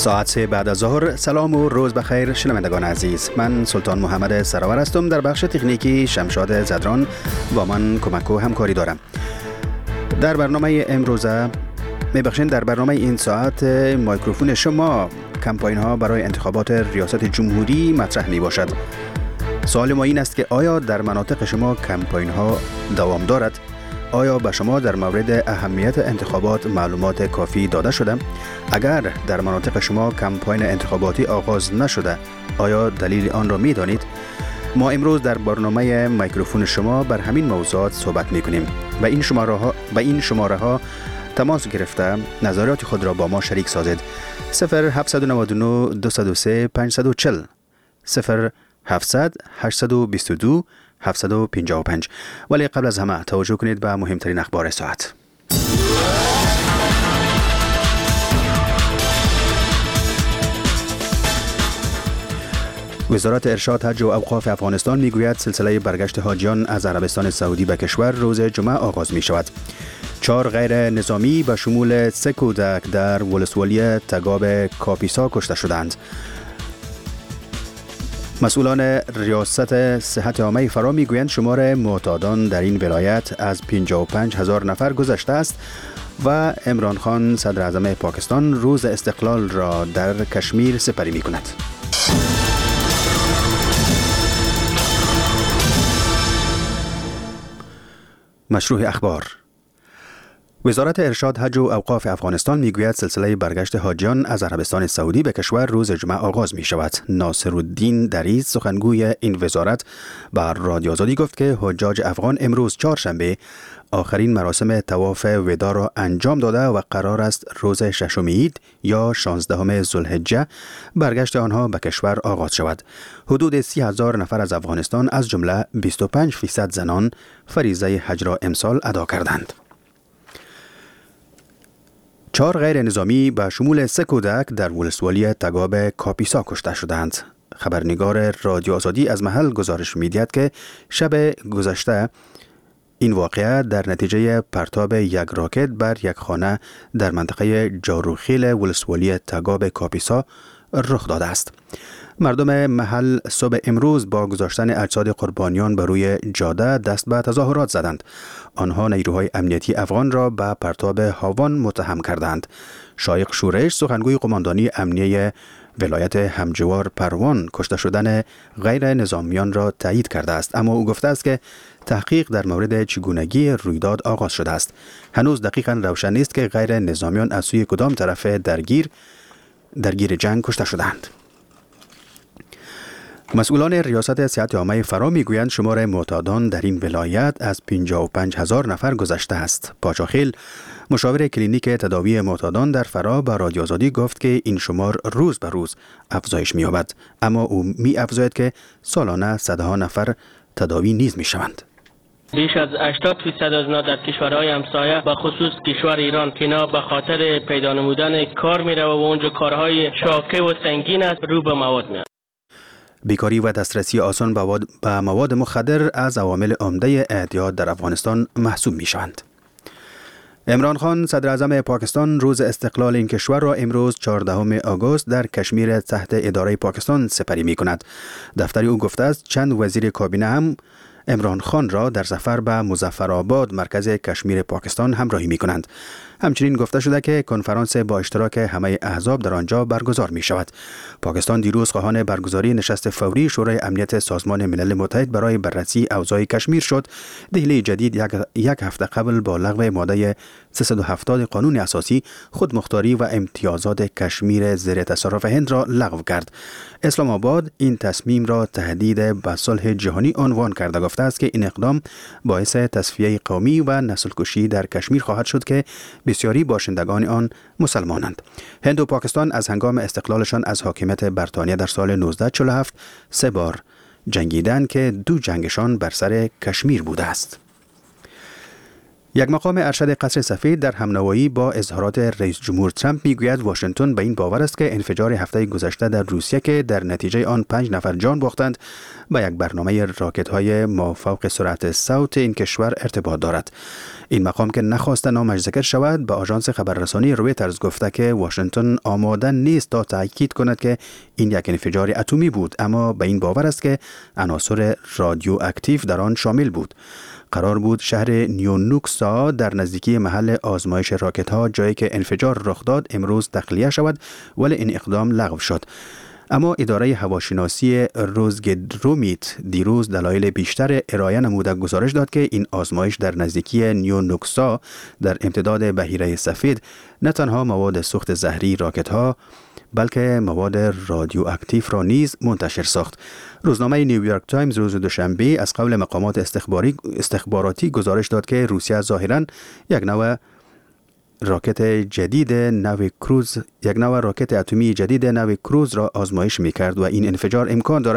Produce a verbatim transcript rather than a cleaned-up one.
ساعت سه بعد از ظهر. سلام و روز بخیر شنوندگان عزیز. من سلطان محمد سراور هستم. در بخش تکنیکی شمشاد زدران با من کمک و همکاری دارم. در برنامه امروزه میبخشین در برنامه این ساعت میکروفون شما کمپاین ها برای انتخابات ریاست جمهوری مطرح می باشد. سوال ما این است که آیا در مناطق شما کمپاین ها دوام دارد؟ آیا به شما در مورد اهمیت انتخابات معلومات کافی داده شده؟ اگر در مناطق شما کمپاین انتخاباتی آغاز نشده، آیا دلیل آن را می دانید؟ ما امروز در برنامه میکروفون شما بر همین موضوعات صحبت می کنیم. به این شماره ها به این شماره ها تماس گرفته نظریات خود را با ما شریک سازید. صفر هفت نه نه دو صفر سه پنج چهار صفر صفر هفتصد هشتصد و بیست و دو هفتصد و پنجاه و پنج. ولی قبل از همه توجه کنید به مهمترین اخبار ساعت. وزارت ارشاد حج و اوقاف افغانستان میگوید سلسله برگشت حاجیان از عربستان سعودی به کشور روز جمعه آغاز می شود. چهار غیر نظامی به شمول سه کودک در ولسوالی تگاب کاپیسا کشته شدند. مسئولان ریاست صحت عامه فرا میگویند شمار معتادان در این ولایت از پنجاه و پنج هزار نفر گذشته است و عمران خان صدر اعظم پاکستان روز استقلال را در کشمیر سپری می کند. مشروع اخبار. وزارت ارشاد حج و اوقاف افغانستان میگوید سلسله برگشت حاجیان از عربستان سعودی به کشور روز جمعه آغاز می شود. ناصرالدین دریز سخنگوی این وزارت بر رادیو آزادی گفت که حجاج افغان امروز چهارشنبه آخرین مراسم طواف وداع را انجام داده و قرار است روز ششم عید یا شانزدهم ذوالحجه برگشت آنها به کشور آغاز شود. حدود سی هزار نفر از افغانستان از جمله بیست و پنج فیصد زنان فریضه حج را امسال ادا کردند. چهار غیر نظامی به شمول سه کودک در ولسوالی تگاب کاپیسا کشته شدند. خبرنگار رادیو آزادی از محل گزارش می‌دهد که شب گذشته این واقعه در نتیجه پرتاب یک راکت بر یک خانه در منطقه جاروخیل ولسوالی تگاب کاپیسا رخ داده است. مردم محل صبح امروز با گذاشتن اجساد قربانیان بر روی جاده دست به تظاهرات زدند. آنها نیروهای امنیتی افغان را به پرتاب هاوان متهم کردند. شایق شورش سخنگوی قماندانی امنیه ولایت همجوار پروان کشته شدن غیر نظامیان را تایید کرده است، اما او گفته است که تحقیق در مورد چگونگی رویداد آغاز شده است. هنوز دقیقاً روشن نیست که غیر نظامیان از سوی کدام طرف درگیر درگیر جنگ کشته شدند. مسئولان ریاست صحت عامه فرا میگویند شمار معتادان در این ولایت از پنجاه و پنج هزار نفر گذشته است. پاچاخیل مشاور کلینیک تداوی معتادان در فرا به رادیو آزادی گفت که این شمار روز به روز افزایش می‌یابد، اما او می‌افزاید که سالانه صدها نفر تداوی نیز می‌شوند. بیش از هشتاد فیصد از اینا در کشورهای همسایه به خصوص کشور ایران که اینا به خاطر پیدا نمودن کار میره و اونجا کارهای شاقه و سنگین است رو به مواد میاد. بیکاری و دسترسی آسان به مواد مخدر از عوامل عمده اعتیاد در افغانستان محسوب می شوند. عمران خان صدر اعظم پاکستان روز استقلال این کشور را امروز چهاردهم آگوست در کشمیر تحت اداره پاکستان سپری می کند. دفتر او گفته است چند وزیر کابینه هم عمران خان را در سفر به مظفرآباد مرکز کشمیر پاکستان همراهی می کنند. همچنین گفته شده که کنفرانس با اشتراک همه احزاب در آنجا برگزار می شود. پاکستان دیروز خواهان برگزاری نشست فوری شورای امنیت سازمان ملل متحد برای بررسی اوضاع کشمیر شد. دهلی جدید یک, یک هفته قبل با لغو ماده سیصد و هفتاد قانون اساسی خودمختاری و امتیازات کشمیر زیر تصرف هند را لغو کرد. اسلام آباد این تصمیم را تهدید به صلح جهانی عنوان کرده گفته است که این اقدام باعث تصفیه قومی و نسل کشی در کشمیر خواهد شد که بسیاری باشندگان آن مسلمانند. هند و پاکستان از هنگام استقلالشان از حاکمیت بریتانیا در سال نوزده چهل و هفت سه بار جنگیدند که دو جنگشان بر سر کشمیر بوده است. یک مقام ارشد قصر سفید در همنوایی با اظهارات رئیس جمهور ترامپ میگوید واشنگتن به این باور است که انفجار هفته گذشته در روسیه که در نتیجه آن پنج نفر جان باختند با یک برنامه راکت‌های مافوق سرعت صوت این کشور ارتباط دارد. این مقام که نخواست نامش ذکر شود به آژانس خبررسانی رویترز گفته که واشنگتن آماده نیست تا تاکید کند که این یک انفجار اتمی بود، اما به این باور است که عناصر رادیواکتیو در آن شامل بود. قرار بود شهر نیونوکسا در نزدیکی محل آزمایش راکت ها جایی که انفجار رخ داد امروز تخلیه شود، ولی این اقدام لغو شد. اما اداره هواشناسی روزگدرومیت دیروز دلایل بیشتر ارائه نموده گزارش داد که این آزمایش در نزدیکی نیونوکسا در امتداد بحیره سفید نه تنها مواد سوخت زهری راکت ها بلکه مواد رادیواکتیو را نیز منتشر ساخت. روزنامه نیویورک تایمز روز دوشنبه از قول مقامات استخباری استخباراتی گزارش داد که روسیه ظاهراً یک نوع راکت جدید نوع کروز یک نوع راکت اتمی جدید نوع کروز را آزمایش می‌کرد و این انفجار امکان دارد